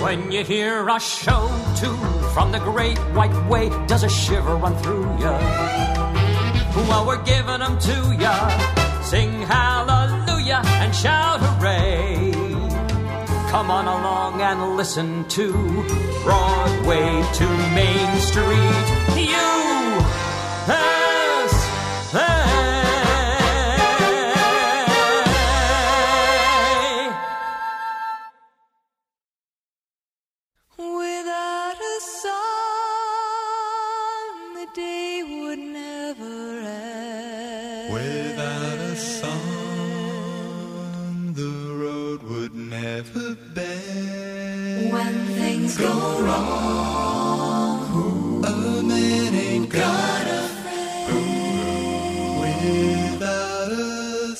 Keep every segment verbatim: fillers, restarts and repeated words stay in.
When you hear a show tune from the great white way, does a shiver run through ya? Well, we're giving them to ya. Sing hallelujah and shout hooray. Come on along and listen to Broadway to Main Street. U S A. Without a song, the day would never end. Without a song, the road would never bend. When things go wrong, a man ain't got a friend. Without a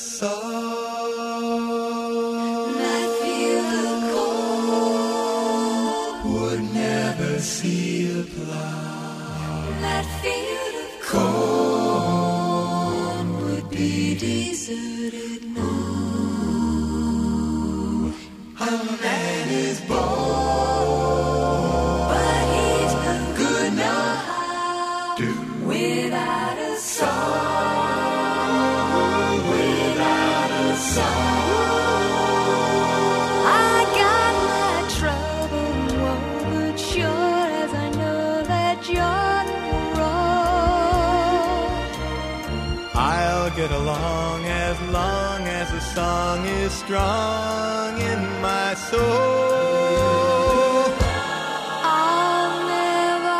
song, that feel the cold would never see a plow. That field of corn would be deserted now. A man is born, but he's no good now. do Without a song, without a song, I got my trouble, but sure as I know that you're wrong, I'll get along as long as the song is strong in my soul. I'll never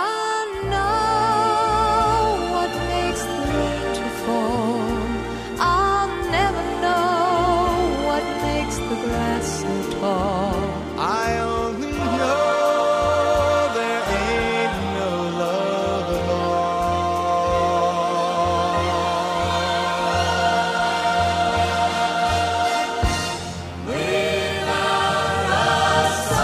know what makes the rain to fall. I'll never know what makes the grass so tall. I only know there ain't no love at all. Without a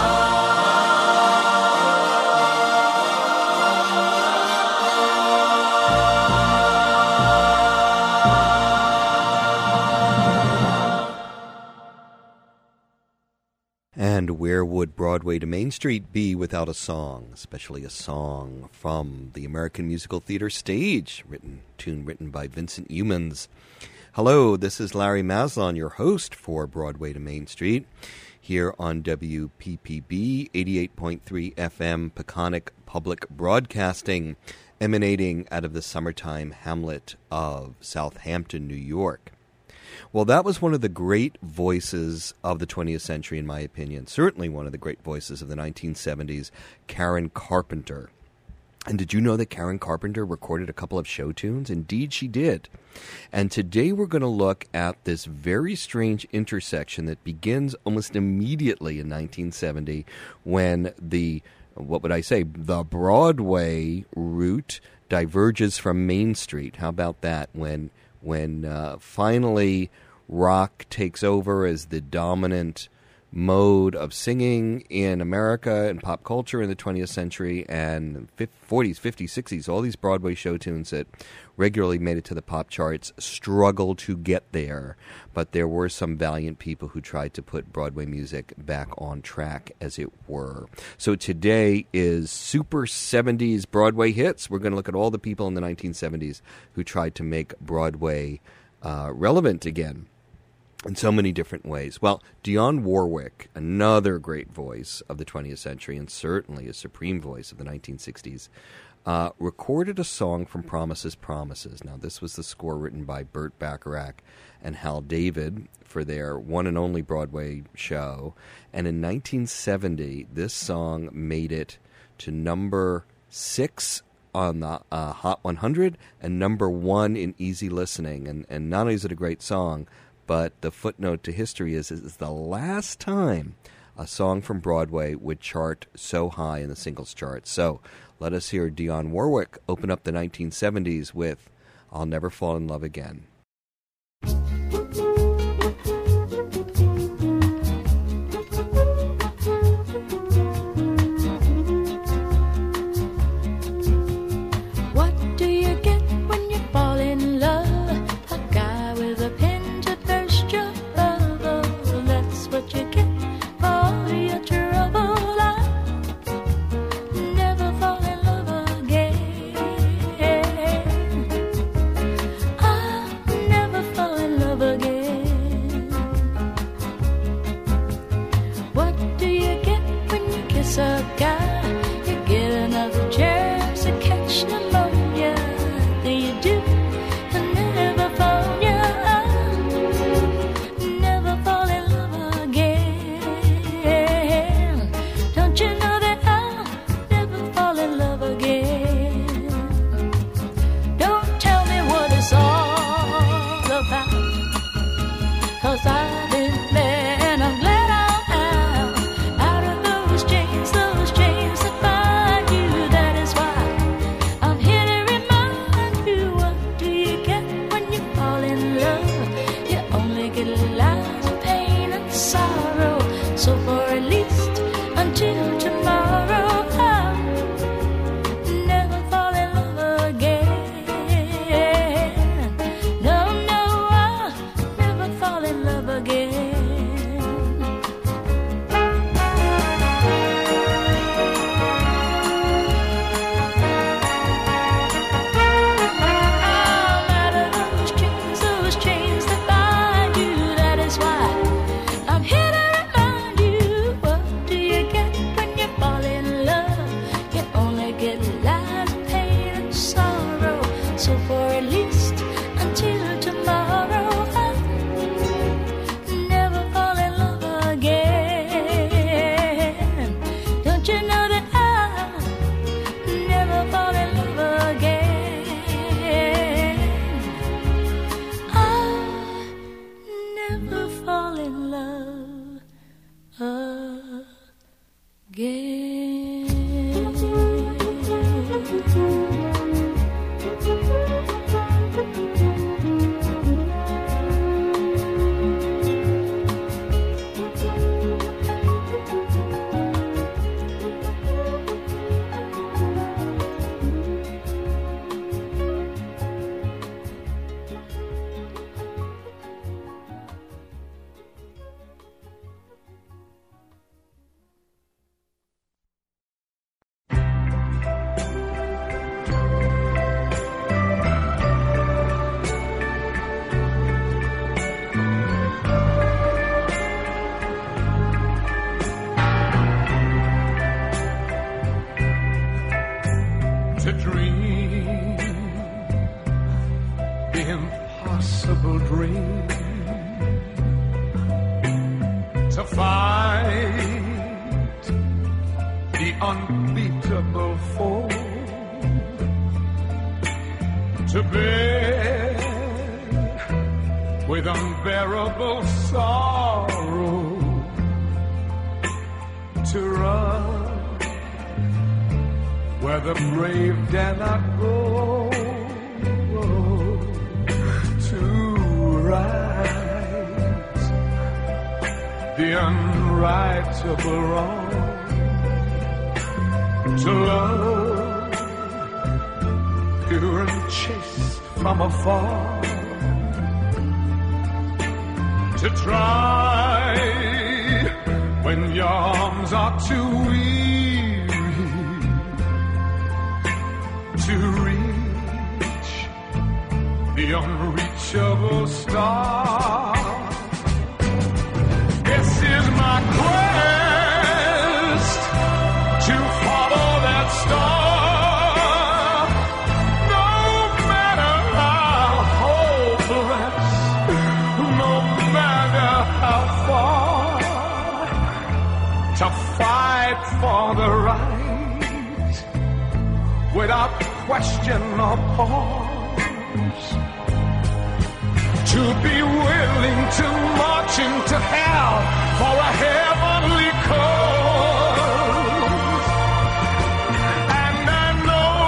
And where would Broadway to Main Street be without a song, especially a song from the American Musical Theater stage, written tune written by Vincent Youmans. Hello, this is Larry Maslon, your host for Broadway to Main Street, here on W P P B eighty-eight point three F M, Peconic Public Broadcasting, emanating out of the summertime hamlet of Southampton, New York. Well, that was one of the great voices of the twentieth century, in my opinion. Certainly one of the great voices of the nineteen seventies, Karen Carpenter. And did you know that Karen Carpenter recorded a couple of show tunes? Indeed, she did. And today we're going to look at this very strange intersection that begins almost immediately in nineteen seventy when the, what would I say, the Broadway route diverges from Main Street. How about that? When when uh, finally rock takes over as the dominant mode of singing in America and pop culture in the twentieth century, and forties, fifties, sixties, all these Broadway show tunes that regularly made it to the pop charts struggle to get there. But there were some valiant people who tried to put Broadway music back on track, as it were. So today is Super seventies Broadway Hits. We're going to look at all the people in the nineteen seventies who tried to make Broadway uh, relevant again in so many different ways. Well, Dionne Warwick, another great voice of the twentieth century and certainly a supreme voice of the nineteen sixties, uh, recorded a song from Promises, Promises. Now, this was the score written by Burt Bacharach and Hal David for their one and only Broadway show. And in nineteen seventy, this song made it to number six on the uh, Hot one hundred and number one in easy listening. And, and not only is it a great song, but the footnote to history is it's the last time a song from Broadway would chart so high in the singles chart. So let us hear Dionne Warwick open up the nineteen seventies with I'll Never Fall in Love Again. what do you get when you fall in love? A guy with a pen to burst your bubble. That's what you get for your trouble. I never fall in love again. To dream the impossible dream, to fight the unbeatable foe, to bear with unbearable sorrow, to run where the brave dare not go, to right the unrightable wrong, to love pure and chaste from afar, to try when your arms are too weak, to reach the unreachable star. This is my quest to follow that star. No matter how hopeless, no matter how far, to fight for the right without question or pause, to be willing to march into hell for a heavenly cause. And I know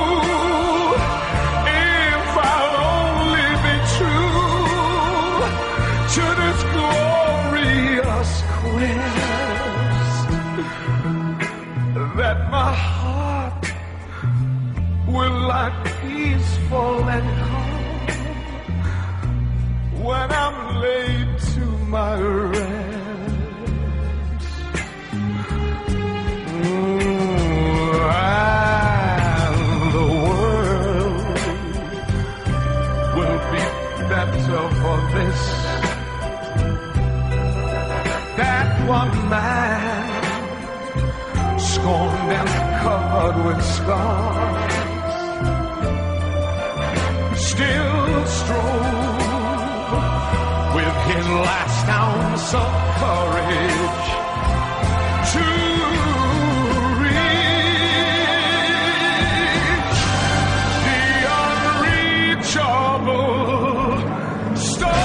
if I'll only be true to this glorious quest, that my heart will lie peaceful and calm when I'm laid to my rest. Ooh, and the world will be better for this, that one man scorned and covered with scars still strove with his last ounce of courage to reach the unreachable star.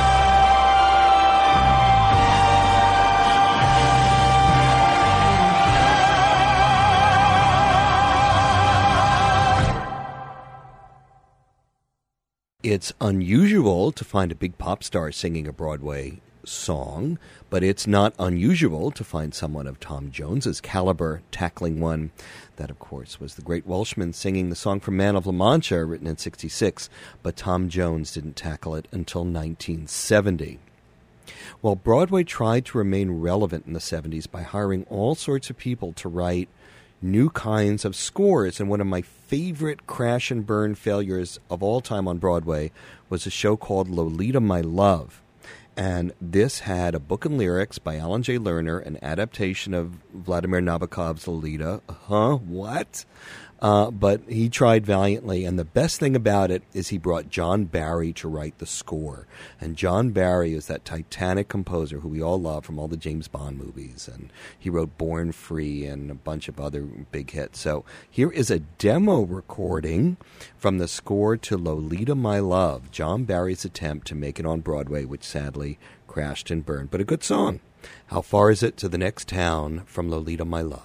It's unusual to find a big pop star singing a Broadway song, but it's not unusual to find someone of Tom Jones's caliber tackling one. That, of course, was the great Welshman singing the song from Man of La Mancha, written in sixty-six, but Tom Jones didn't tackle it until nineteen seventy. Well, Broadway tried to remain relevant in the seventies by hiring all sorts of people to write new kinds of scores, and one of my favorite crash and burn failures of all time on Broadway was a show called Lolita My Love. And this had a book and lyrics by Alan J. Lerner, an adaptation of Vladimir Nabokov's Lolita. Huh? What? Uh, but he tried valiantly, and the best thing about it is he brought John Barry to write the score. And John Barry is that Titanic composer who we all love from all the James Bond movies, and he wrote Born Free and a bunch of other big hits. So here is a demo recording from the score to Lolita My Love, John Barry's attempt to make it on Broadway, which sadly crashed and burned, but a good song. How Far Is It to the Next Town from Lolita My Love.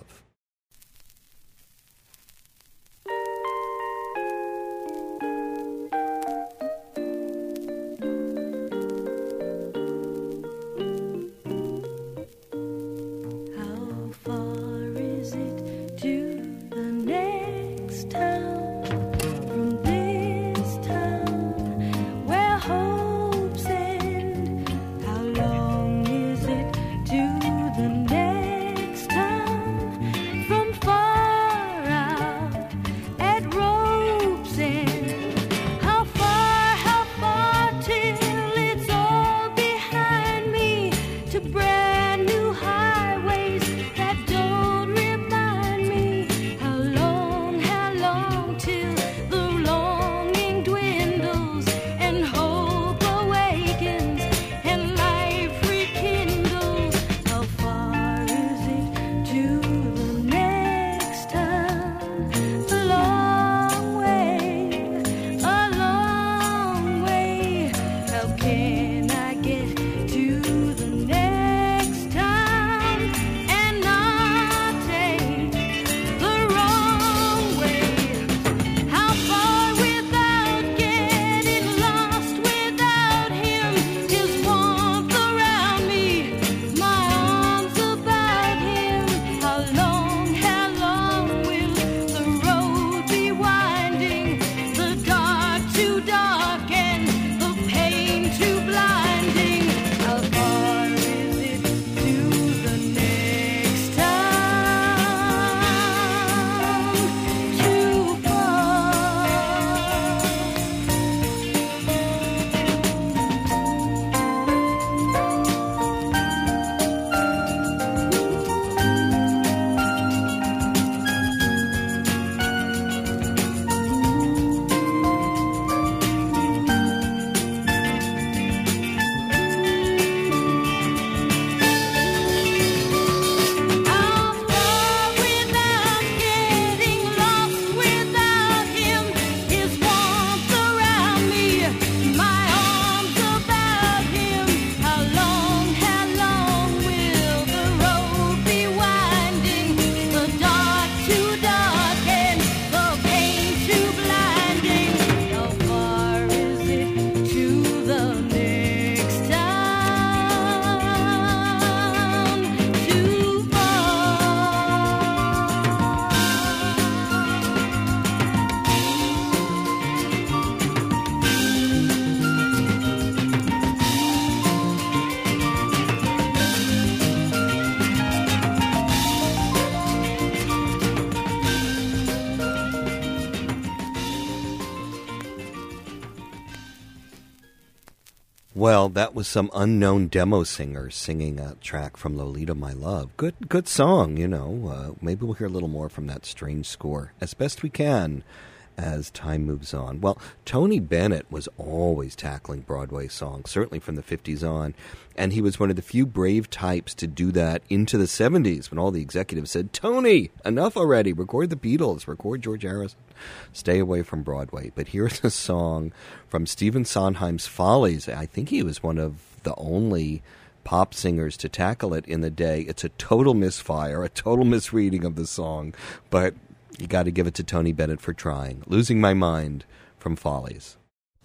Well, that was some unknown demo singer singing a track from Lolita My Love. Good good song, you know. Uh, maybe we'll hear a little more from that strange score as best we can as time moves on. Well, Tony Bennett was always tackling Broadway songs, certainly from the fifties on, and he was one of the few brave types to do that into the seventies when all the executives said, Tony, enough already, record the Beatles, record George Harrison, stay away from Broadway. But here's a song from Stephen Sondheim's Follies. I think he was one of the only pop singers to tackle it in the day. It's a total misfire, a total misreading of the song, but you got to give it to Tony Bennett for trying. Losing My Mind from Follies.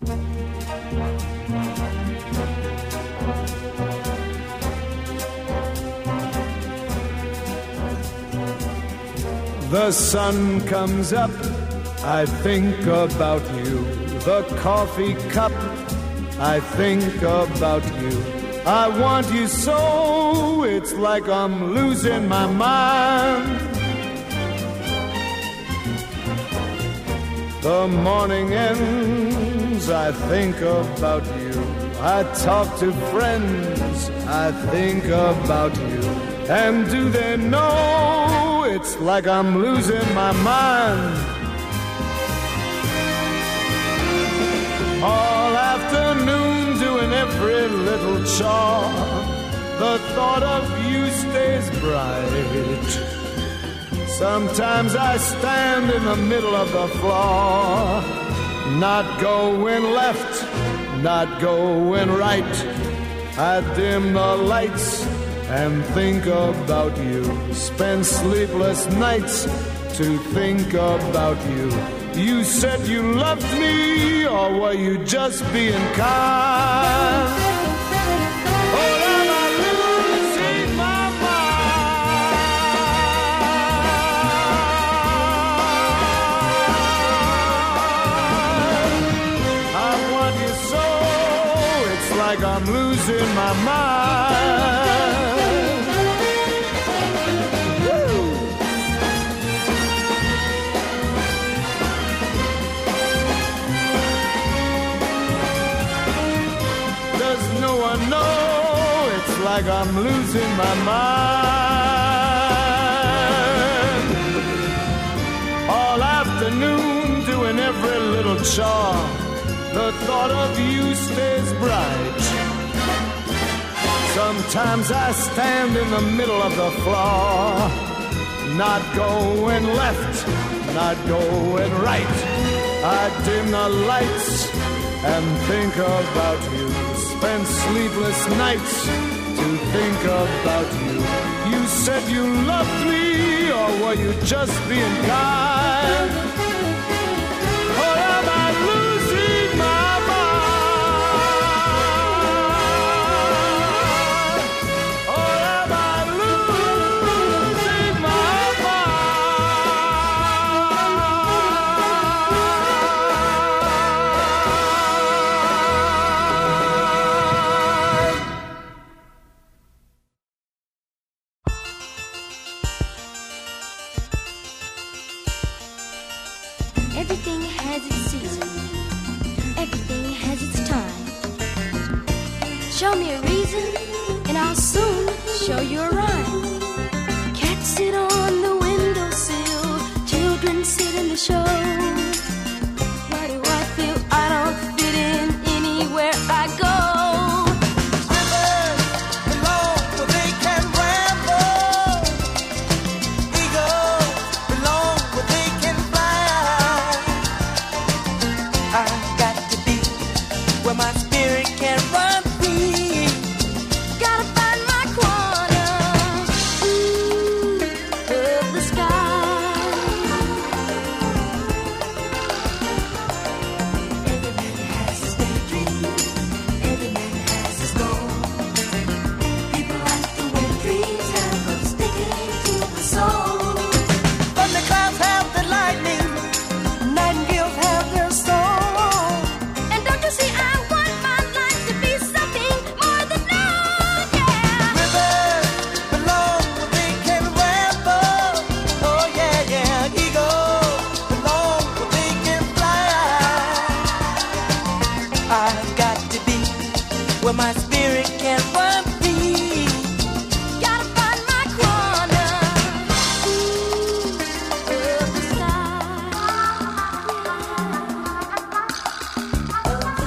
The sun comes up, I think about you. The coffee cup, I think about you. I want you so, it's like I'm losing my mind. The morning ends, I think about you. I talk to friends, I think about you. And do they know it's like I'm losing my mind? all afternoon doing every little chore. The thought of you stays bright. Sometimes I stand in the middle of the floor, not going left, not going right. I dim the lights and think about you. Spend sleepless nights to think about you. You said you loved me, or were you just being kind? Oh, am I losing my mind? I want you so, it's like I'm losing my mind. Woo! Does no one know it's like I'm losing my mind? All afternoon doing every little chore. The thought of you stays bright. Sometimes I stand in the middle of the floor, not going left, not going right. I dim the lights and think about you. Spend sleepless nights to think about you. You said you loved me, or were you just being kind? Or am I losing my mind? Or am I losing my Everything has its season. Everything has its time. Show me a reason, and I'll soon show you a rhyme. Cats sit on the windowsill, children sit in the show. Why do I feel I don't fit in anywhere I go? Rivers belong where they can ramble. Eagles belong where they can fly. I've got to be where my spirit can run free. Gotta find my corner, ooh, of the sky. Every man has his daydream. Every man has his goal. People like the way dreams have them sticking to the soul. Thunderclouds have the lightning. Nightingales have their song. And don't you see, I want my life to be something more than love, yeah. Rivers belong where they can ramble. Oh yeah, yeah. Eagles belong where they can fly. I've got to be where my spirit can run free. Gotta find my corner, ooh, of the sky, of the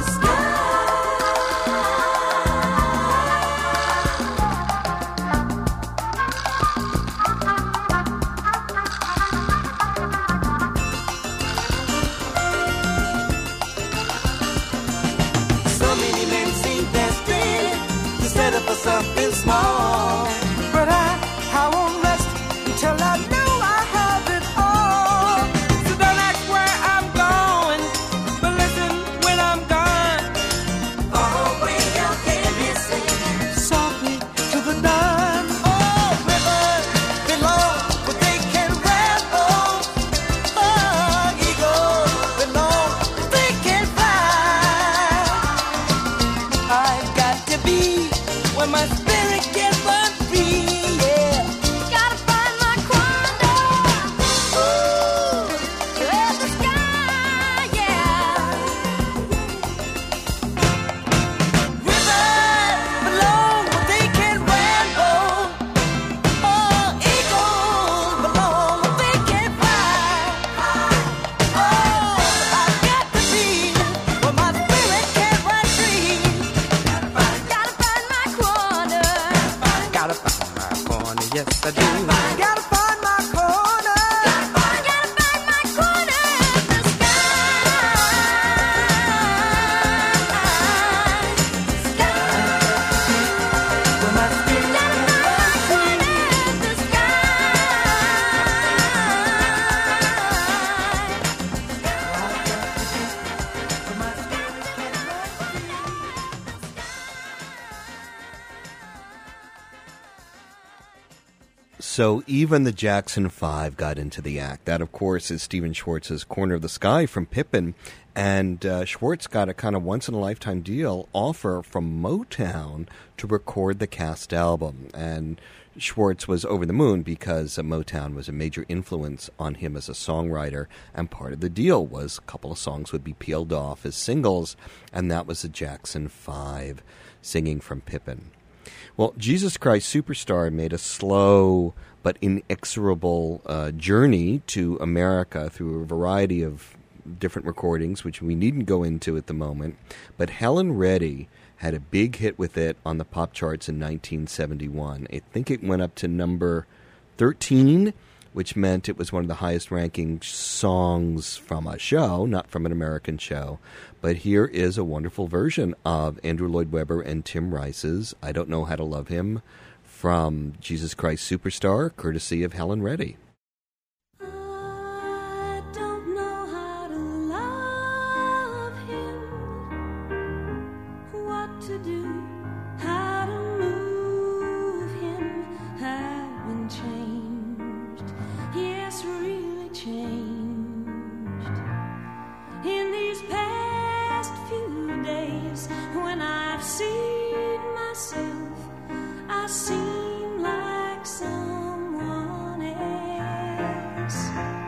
So many men seem destined to settle for something small. But I, I won't rest until I know I have it all. So don't ask where I'm going, but listen when I'm gone. Far away you'll hear me sing softly to the dawn. Oh, rivers belong where they can ramble. Oh, eagles belong where they can fly. I've got to be where my spirit can run free, yeah. Gotta find my corner, ooh, of the sky, yeah. Rivers belong where they can ramble. Oh, eagles belong where they can fly. Oh, I've got to be where my spirit yes I do. Gotta find my corner. Gotta find, gotta find my corner in the sky. Sky. Where my spirit gotta find my corner in the So even the Jackson Five got into the act. That, of course, is Stephen Schwartz's Corner of the Sky from Pippin. And uh, Schwartz got a kind of once-in-a-lifetime deal offer from Motown to record the cast album. And Schwartz was over the moon because uh, Motown was a major influence on him as a songwriter. And part of the deal was a couple of songs would be peeled off as singles. And that was the Jackson Five singing from Pippin. Well, Jesus Christ Superstar made a slow but inexorable uh, journey to America through a variety of different recordings, which we needn't go into at the moment. But Helen Reddy had a big hit with it on the pop charts in nineteen seventy-one. I think it went up to number thirteen, which meant it was one of the highest-ranking songs from a show, not from an American show. But here is a wonderful version of Andrew Lloyd Webber and Tim Rice's I Don't Know How to Love Him from Jesus Christ Superstar, courtesy of Helen Reddy. I don't know how to love him, what to do, how to move him. I've been changed, yes, really changed. In these past few days, when I've seen myself, I seem like someone else.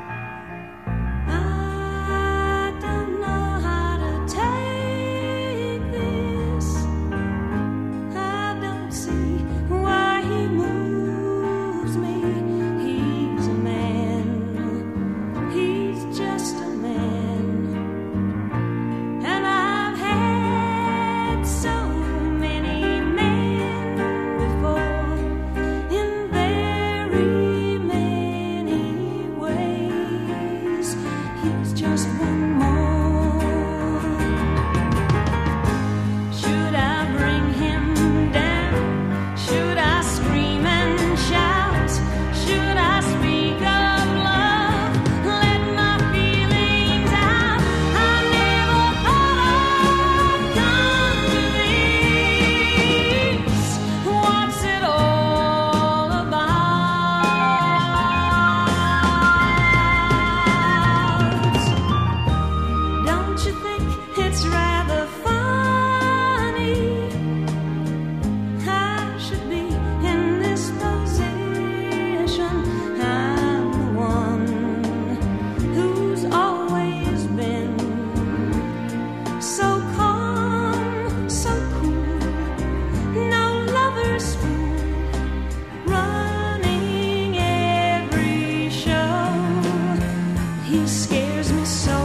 I don't know how to take this. I don't see why he moves me. He's a man. He's just a man. And I've had so many men before in very many ways. He's just one more. Should I bring him down? Should I scream and shout? Should I speak of love? Let my feelings out. I never thought I'd come to this. What's it all about? Don't you think it's rather funny? I should be in this position. I'm the one who's always been so calm, so cool, no lover's fool, running every show. He scares me so.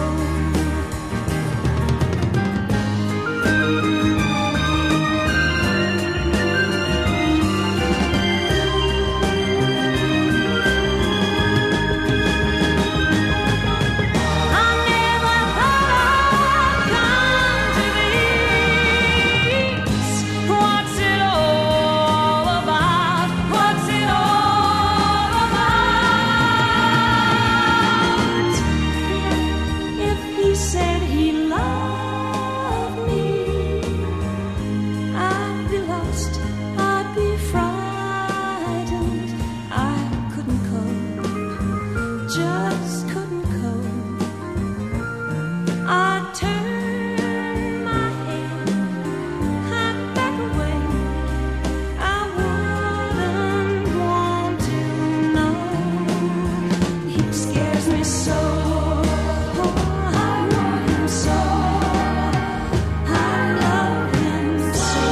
I never thought I'd come to this. What's it all about? What's it all about? If he said he loved me, I'd be lost, I'd be frightened. I couldn't cope, just couldn't cope. I'd turn my head, I'd back away. I wouldn't want to know. He scares me so. I want him so. I love him so.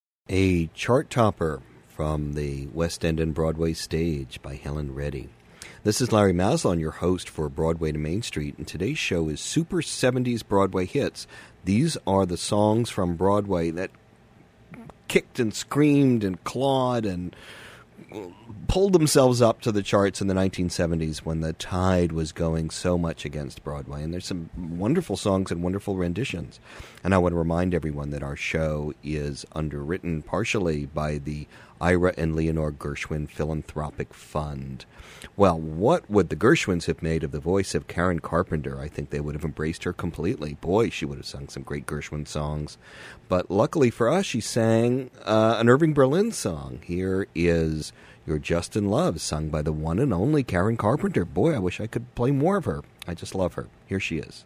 A chart topper from the West End and Broadway stage by Helen Reddy. This is Larry Maslon, your host for Broadway to Main Street, and today's show is Super seventies Broadway Hits. These are the songs from Broadway that kicked and screamed and clawed and pulled themselves up to the charts in the nineteen seventies when the tide was going so much against Broadway. And there's some wonderful songs and wonderful renditions. And I want to remind everyone that our show is underwritten partially by the Ira and Leonore Gershwin Philanthropic Fund. Well, what would the Gershwins have made of the voice of Karen Carpenter? I think they would have embraced her completely. Boy, she would have sung some great Gershwin songs. But luckily for us, she sang uh, an Irving Berlin song. Here is You're Just in Love, sung by the one and only Karen Carpenter. Boy, I wish I could play more of her. I just love her. Here she is.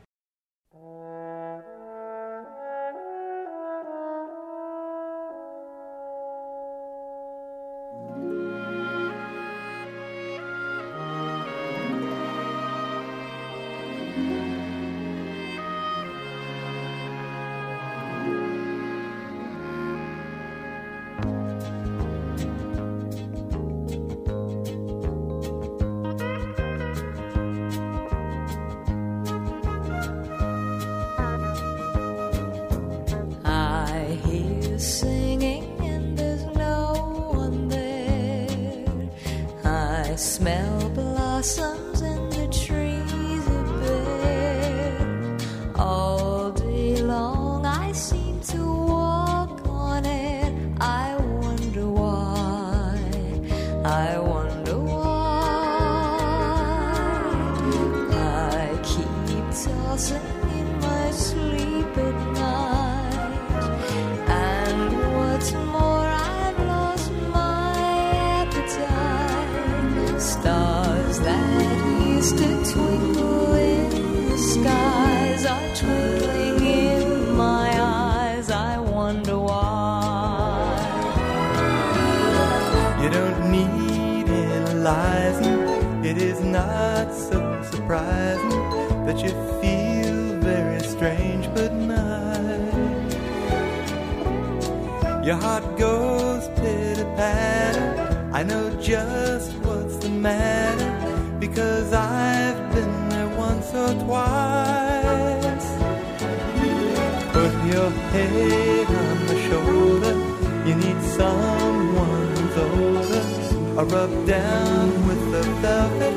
Your heart goes pitter-patter. I know just what's the matter, because I've been there once or twice. Put your head on my shoulder. You need someone who's older, or rub down with the velvet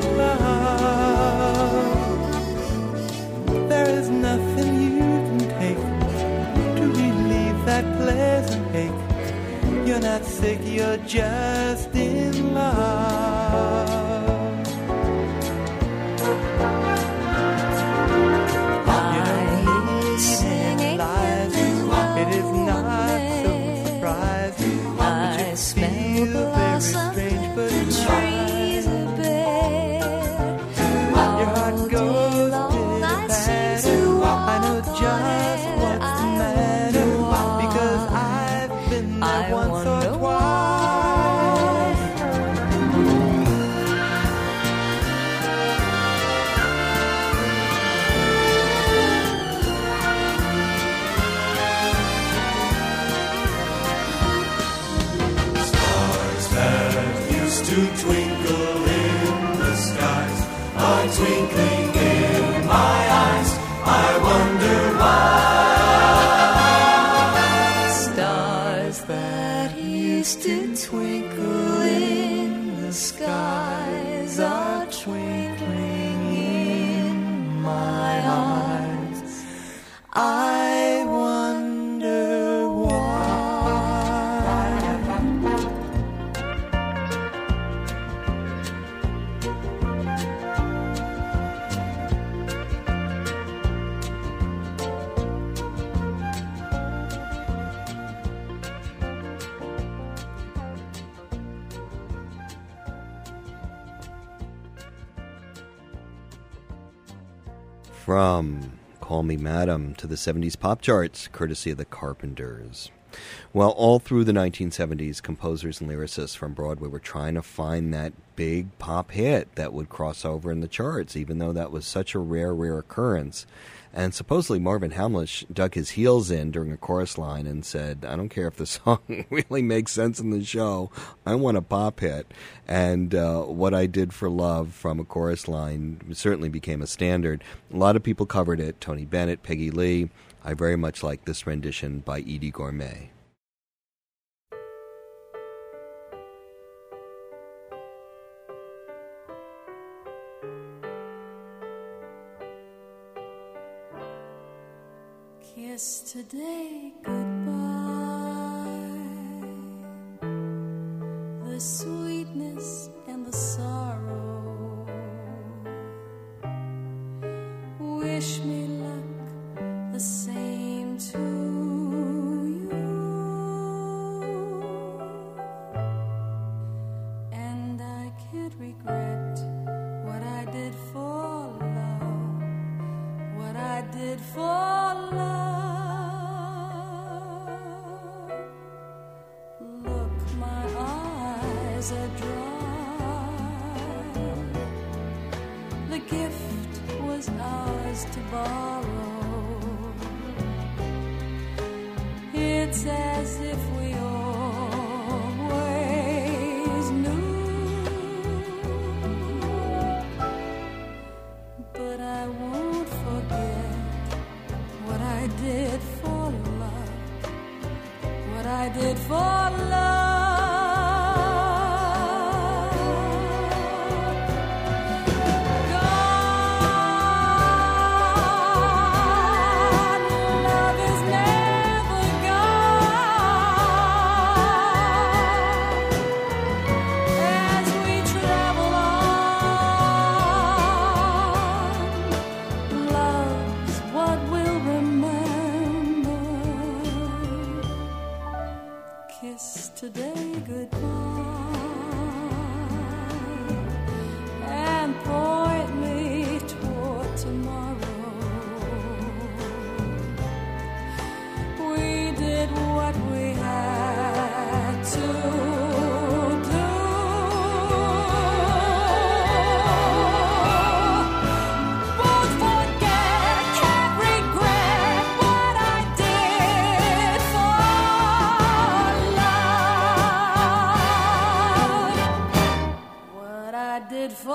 glove. There is nothing you can take to relieve that pleasant ache. You're not sick, you're just in love. You don't need analyzing. It is not so surprising that you feel very strange, but it's right. Your heart goes pitter-patter. I know just what's the matter, because I've been there once or twice. Stars that used to twinkle in the skies are twinkling in my eyes. I wonder why. Stars that used to twinkle in the skies are twinkling in my eyes. I wonder why. From Call Me Madam to the seventies pop charts, courtesy of the Carpenters. Well, all through the nineteen seventies, composers and lyricists from Broadway were trying to find that big pop hit that would cross over in the charts, even though that was such a rare, rare occurrence. And supposedly Marvin Hamlisch dug his heels in during a chorus line and said, I don't care if the song really makes sense in the show. I want a pop hit. And uh, What I Did for Love from a chorus line certainly became a standard. A lot of people covered it. Tony Bennett, Peggy Lee. I very much like this rendition by Eydie Gormé. Kiss today goodbye, the sweetness and the sorrow. Wish me luck, the same to you. And I can't regret what I did for love, what I did for love. Are dry. The gift was ours to borrow. It's as if we always knew. But I won't forget what I did for love, what I did for love. Today goodbye and point me toward tomorrow. We did what we had to do. Won't forget, can't regret what I did for I did for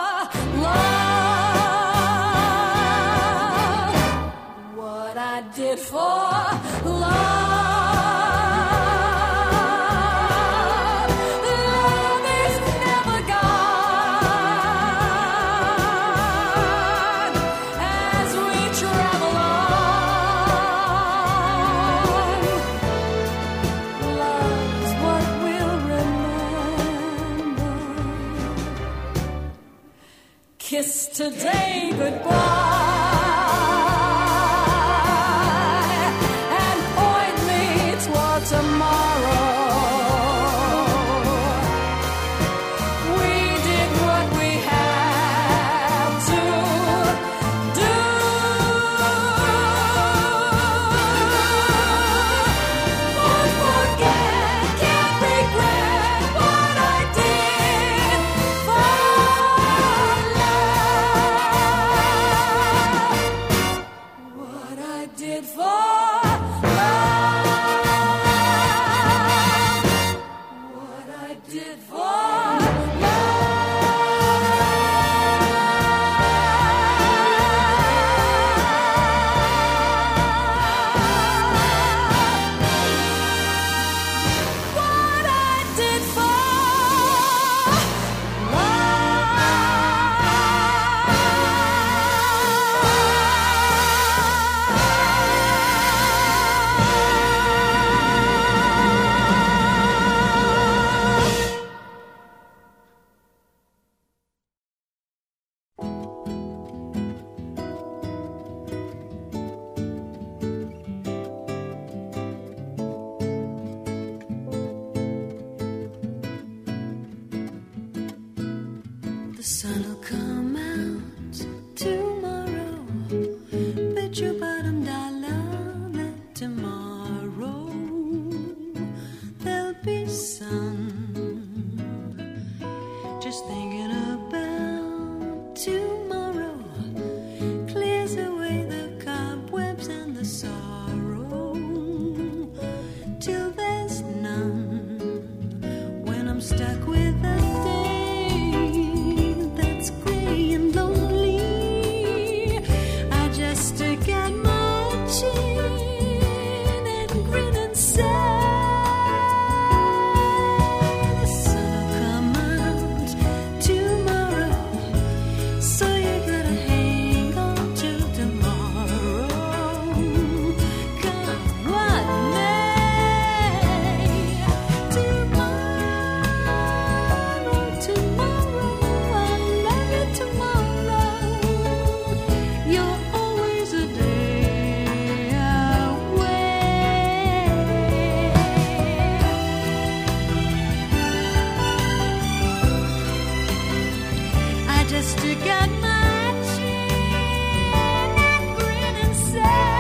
love, what I did for love. Love is never gone as we travel on. Love's what we'll remember. Kiss today goodbye and point me toward tomorrow. We did what we had to do. Won't forget, can't regret what I did for what I did for love, what I did for love. What I did for the sun'll come out tomorrow. Bet your bottom dollar that tomorrow there'll be sun. Just think. You're always a day away. I just stick out my chin and grin and say,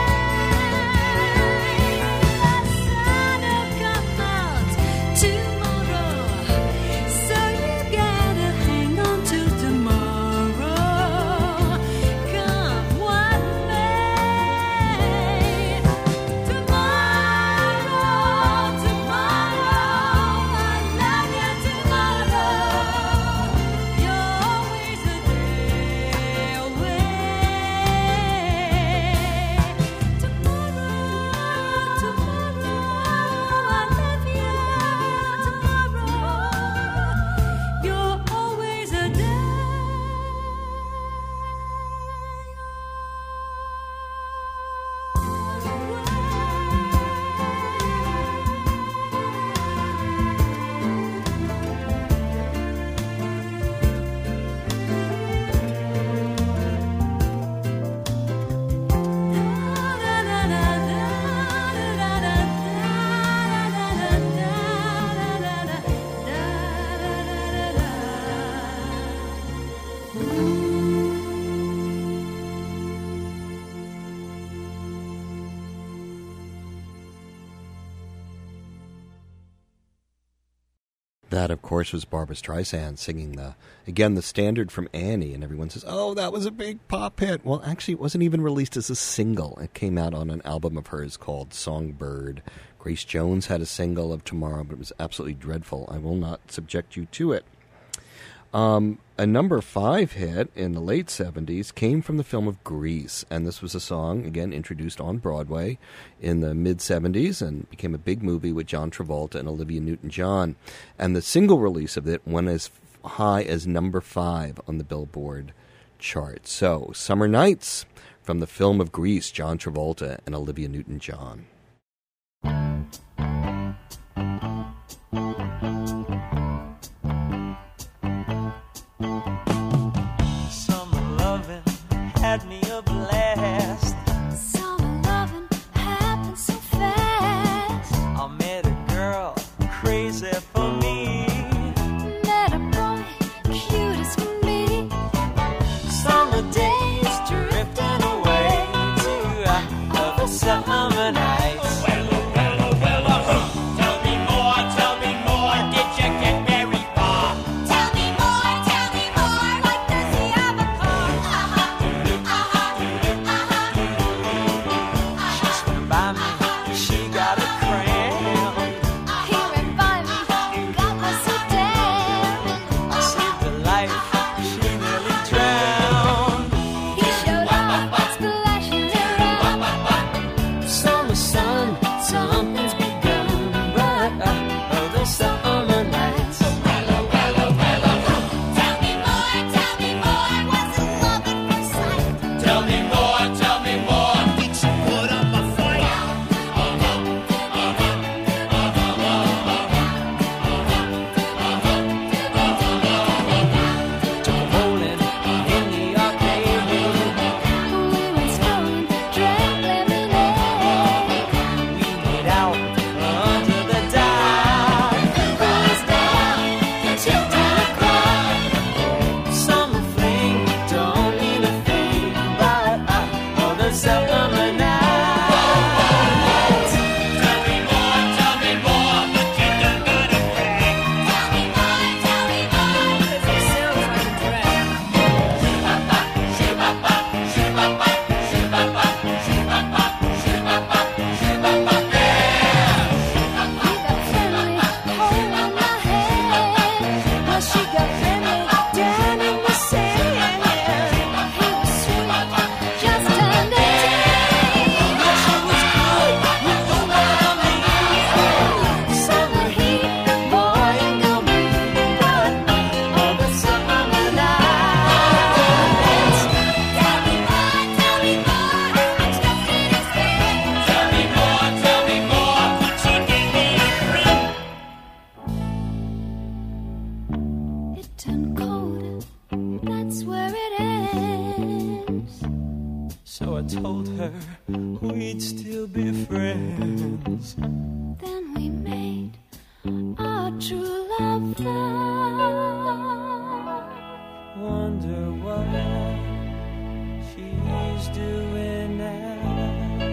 the sun will come out tomorrow, so you gotta hang on till tomorrow. Come what may. Tomorrow, tomorrow, I love you tomorrow. You're always a day away. Tomorrow, tomorrow, I love you tomorrow. You're always a day That, of course, was Barbra Streisand singing the, again, the standard from Annie, and everyone says, oh, that was a big pop hit. Well, actually, it wasn't even released as a single. It came out on an album of hers called Songbird. Grace Jones had a single of Tomorrow, but it was absolutely dreadful. I will not subject you to it. Um, a number five hit in the late seventies came from the film of Grease, and this was a song, again, introduced on Broadway in the mid-seventies and became a big movie with John Travolta and Olivia Newton-John. And the single release of it went as high as number five on the Billboard chart. So, Summer Nights from the film of Grease, John Travolta and Olivia Newton-John. Summer loving had me a blast. Summer loving happened so fast. I met a girl crazy for me. Met a boy cute as can be. Summer days drifting away to other summer nights. Well, well, well, tell me more, tell me more. Did you get very far? Tell me more, tell me more. What does he have a car? Uh-huh, uh-huh, uh-huh. She swam by me, she got a cramp. He ran by me, got me so down. I saved her life, she nearly drowned. He showed up, splashing around. Summer sun, something's begun, but uh, oh, the summer nights. Tell me more, tell me more. Was it love at first sight? Tell me more, tell me more. Did you put up a fight? Took a bowling in the arcade. We went strolling, drank lemonade. We made out under the dark. Cruised down till ten o'clock. Summer fling don't mean a thing, but uh, oh, the summer nights. Tell me more, tell me more. But you don't gotta brag. Tell me more, tell me more. It sounds like a drag. He got friendly, holding my hand, while she got friendly down in the sand. He was sweet, just under ten. So I told her we'd still be friends. Then we made our true love vow. Wonder what she's doing now.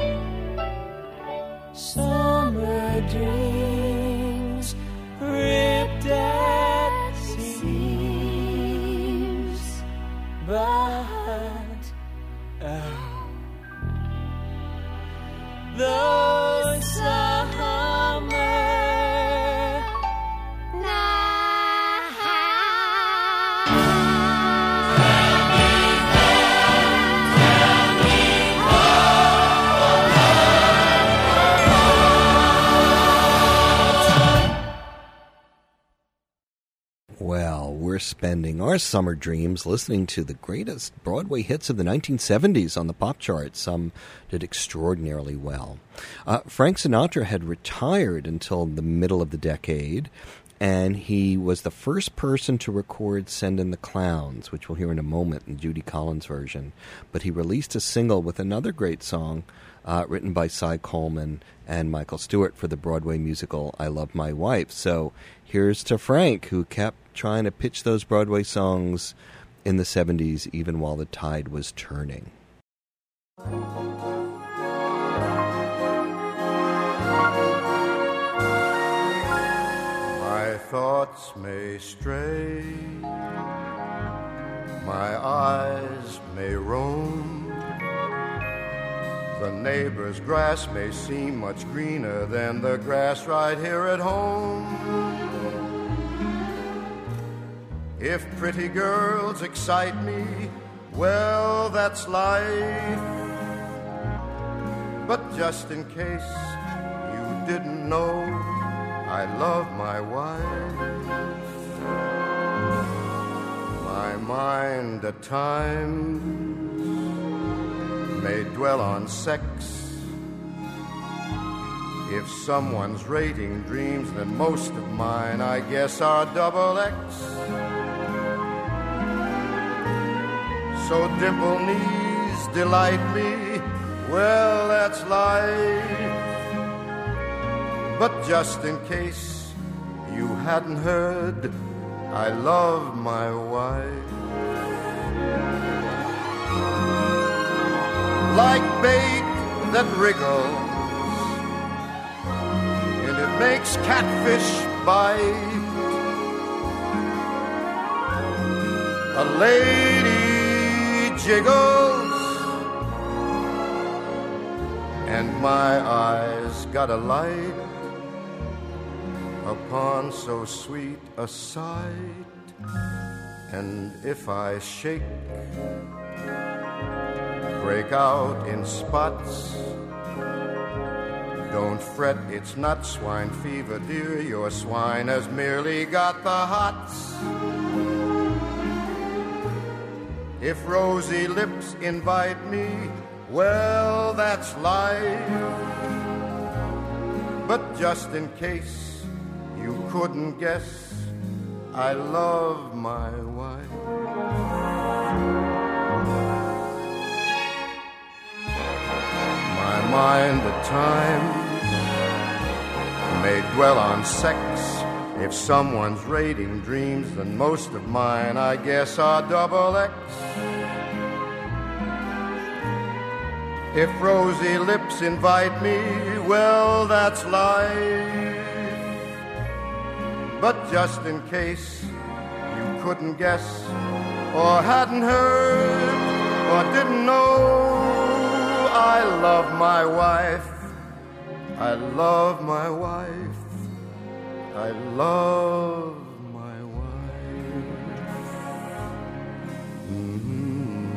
Summer dreams ripped at seams, but oh, those summer Well, we're spending our summer dreams listening to the greatest Broadway hits of the nineteen seventies on the pop charts. Some did extraordinarily well. Uh, Frank Sinatra had retired until the middle of the decade, and he was the first person to record Send in the Clowns, which we'll hear in a moment in Judy Collins' version. But he released a single with another great song uh, written by Cy Coleman and Michael Stewart for the Broadway musical I Love My Wife. So here's to Frank, who kept trying to pitch those Broadway songs in the seventies, even while the tide was turning. My thoughts may stray, my eyes may roam, the neighbor's grass may seem much greener than the grass right here at home. If pretty girls excite me, well, that's life. But just in case you didn't know, I love my wife. My mind at times may dwell on sex. If someone's rating dreams, then most of mine, I guess, are double X. So dimple knees delight me, well, that's life. But just in case you hadn't heard, I love my wife. Like bait that wriggles, and it makes catfish bite. A lady jiggles, and my eyes got a light upon so sweet a sight. And if I shake, break out in spots, don't fret, it's not swine fever, dear. Your swine has merely got the hots. If rosy lips invite me, well, that's life. But just in case you couldn't guess, I love my wife. My mind at times may dwell on sex. If someone's rating dreams, then most of mine, I guess, are double X. If rosy lips invite me, well, that's life. But just in case you couldn't guess, or hadn't heard, or didn't know, I love my wife. I love my wife. I love my wife. Mm-hmm.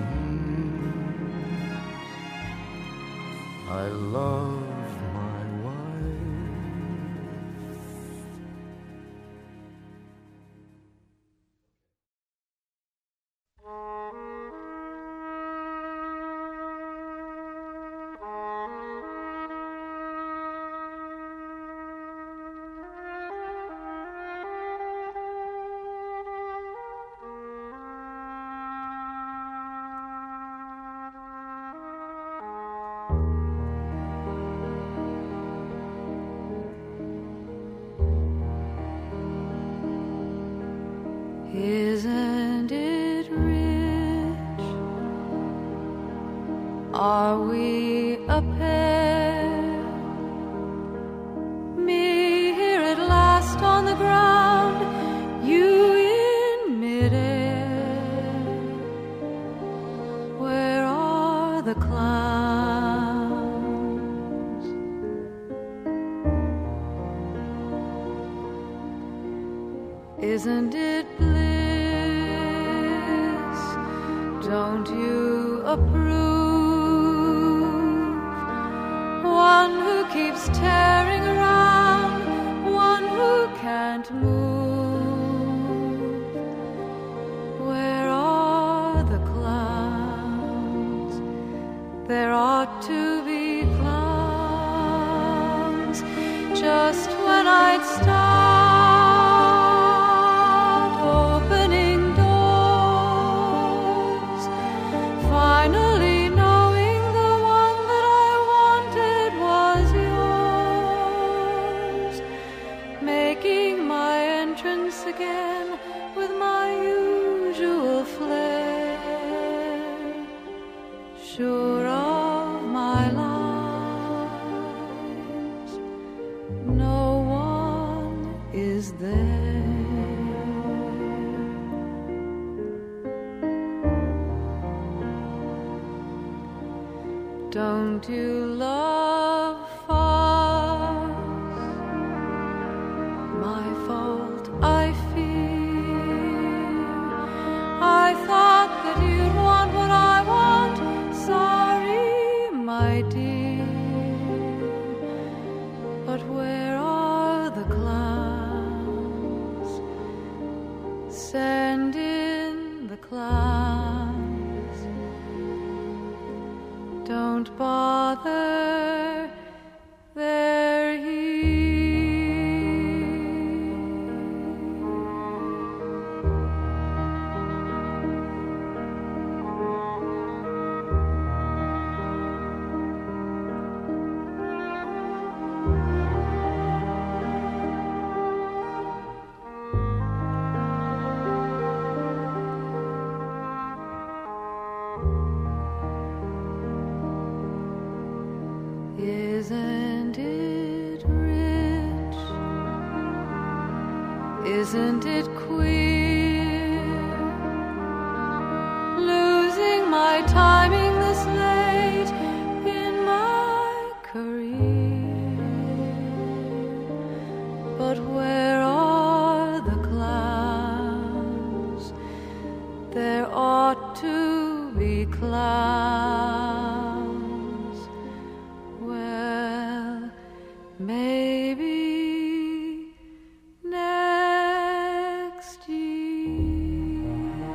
I love my wife. Are we a pair? Me here at last on the ground, you in midair. Where are the clowns? Isn't it bliss? Don't you approve? One who keeps tearing around, one who can't move. Where are the clowns? There ought to be clowns. Just when I'd start opening doors, finally again with my usual flair, sure of my lines, no one is there. Don't you love farce? My fault, I I thought that you'd want what I want. Sorry, my dear. But where are the clowns? Send in the clowns. Don't bother, they're here. Isn't it rich? Isn't it queer? Losing my timing this late in my career. But where are the clowns? There ought to be clowns. Well, maybe next year.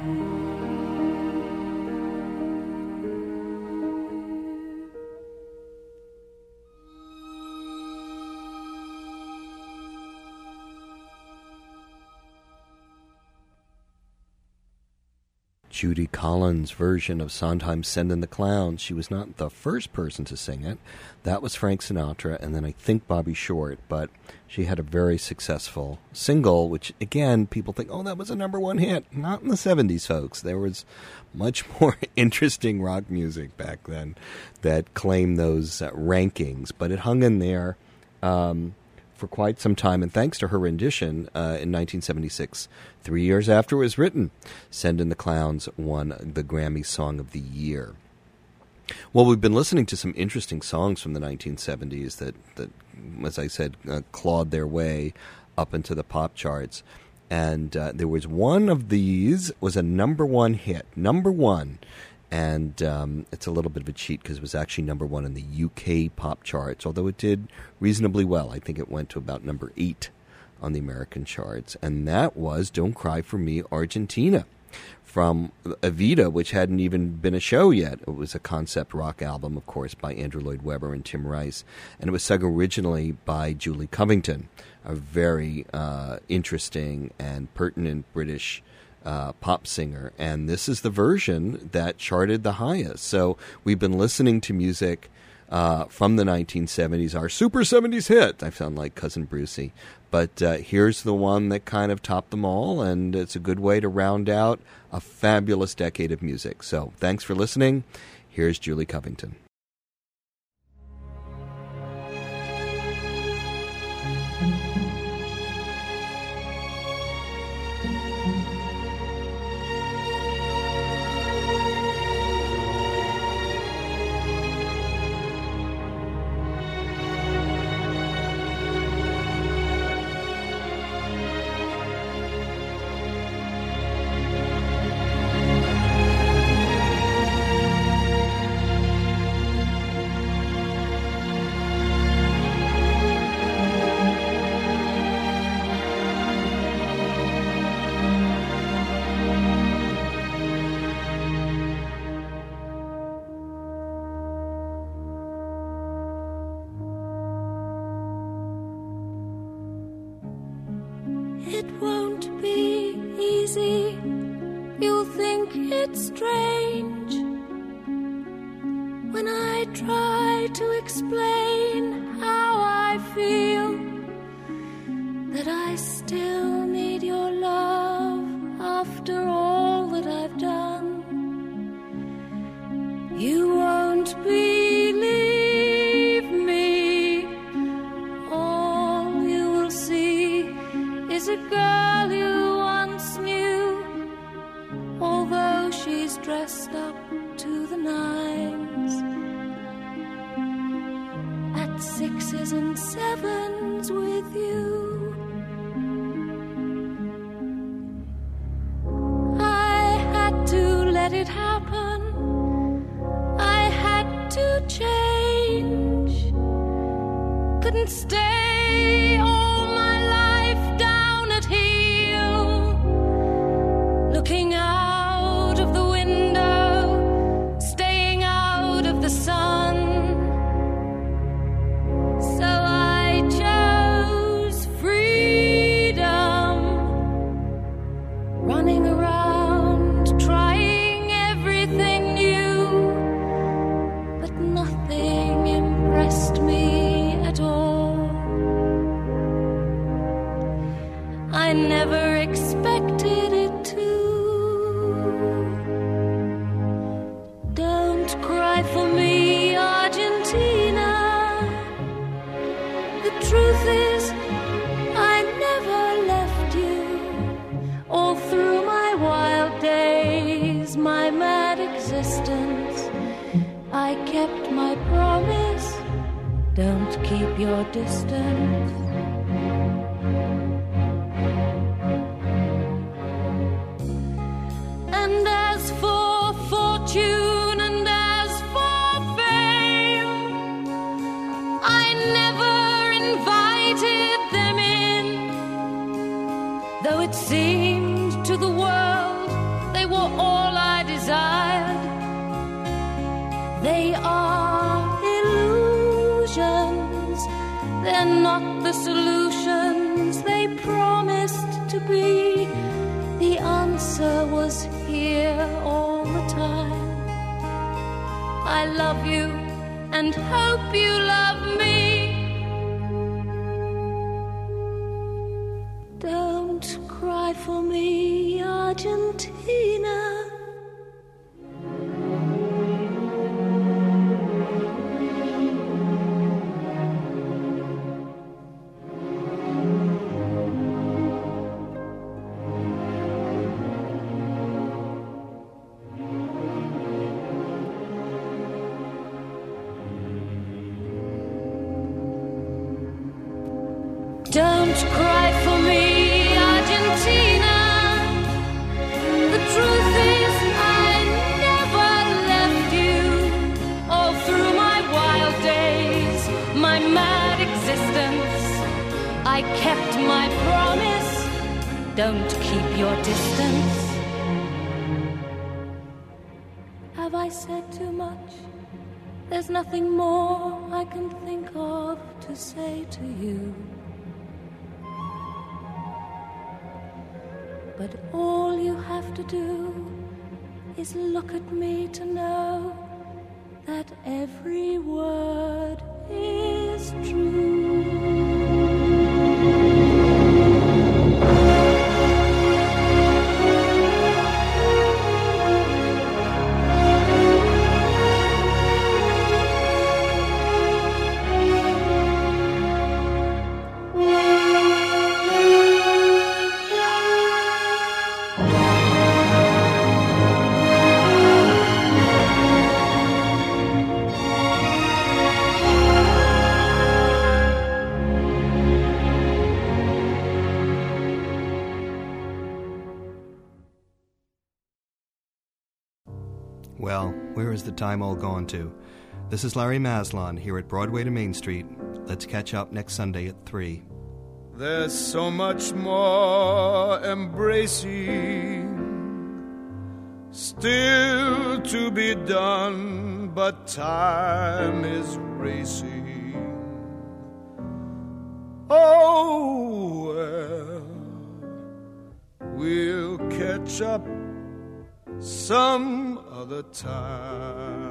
Judy Collins' version of Sondheim's Send in the Clowns. She was not the first person to sing it. That was Frank Sinatra, and then I think Bobby Short, but she had a very successful single, which, again, people think, oh, that was a number one hit. Not in the seventies, folks. There was much more interesting rock music back then that claimed those uh, rankings, but it hung in there um, for quite some time, and thanks to her rendition uh, in nineteen seventy-six, three years after it was written, Send in the Clowns won the Grammy Song of the Year. Well, we've been listening to some interesting songs from the nineteen seventies that, that as I said, uh, clawed their way up into the pop charts. And uh, there was one of these was a number one hit, number one. And um, it's a little bit of a cheat because it was actually number one in the U K pop charts, although it did reasonably well. I think it went to about number eight on the American charts. And that was Don't Cry for Me, Argentina, from Evita, which hadn't even been a show yet. It was a concept rock album, of course, by Andrew Lloyd Webber and Tim Rice. And it was sung originally by Julie Covington, a very uh, interesting and pertinent British Uh, pop singer, and this is the version that charted the highest. So we've been listening to music uh, from the nineteen seventies, our Super seventies hit. I sound like Cousin Brucey, but uh, here's the one that kind of topped them all, and it's a good way to round out a fabulous decade of music. So thanks for listening. Here's Julie Covington. It won't be easy. You'll think it's strange when I try to explain how I feel, that I still need your love after all that I've done. You won't believe me. All you will see is a girl you once knew, although she's dressed up to the nines, at sixes and sevens with you. I had to let it happen. I had to change. Couldn't stay all my life down at heel, looking out of the window, staying out of the sun. So I chose freedom, running around, trying everything new, but nothing impressed me at all. I never expected it to. Don't cry for me, Argentina. The truth is, I never left you. All through my wild days, my mad existence, I kept my promise. Don't keep your distance. And as for fortune and as for fame, I never invited them in, though it seemed to the world they were all I desired. They are illusions, they're not the solutions they promised to be. The answer was here all the time. I love you and hope you love me. Don't cry for me, Argentina. Don't cry for me, Argentina. The truth is, I never left you. All through my wild days, my mad existence, I kept my promise. Don't keep your distance. Have I said too much? There's nothing more I can think of to say to you. But all you have to do is look at me to know that every word is true. Well, where is the time all gone to? This is Larry Maslon here at Broadway to Main Street. Let's catch up next Sunday at three. There's so much more embracing still to be done, but time is racing. Oh, well, we'll catch up some other time.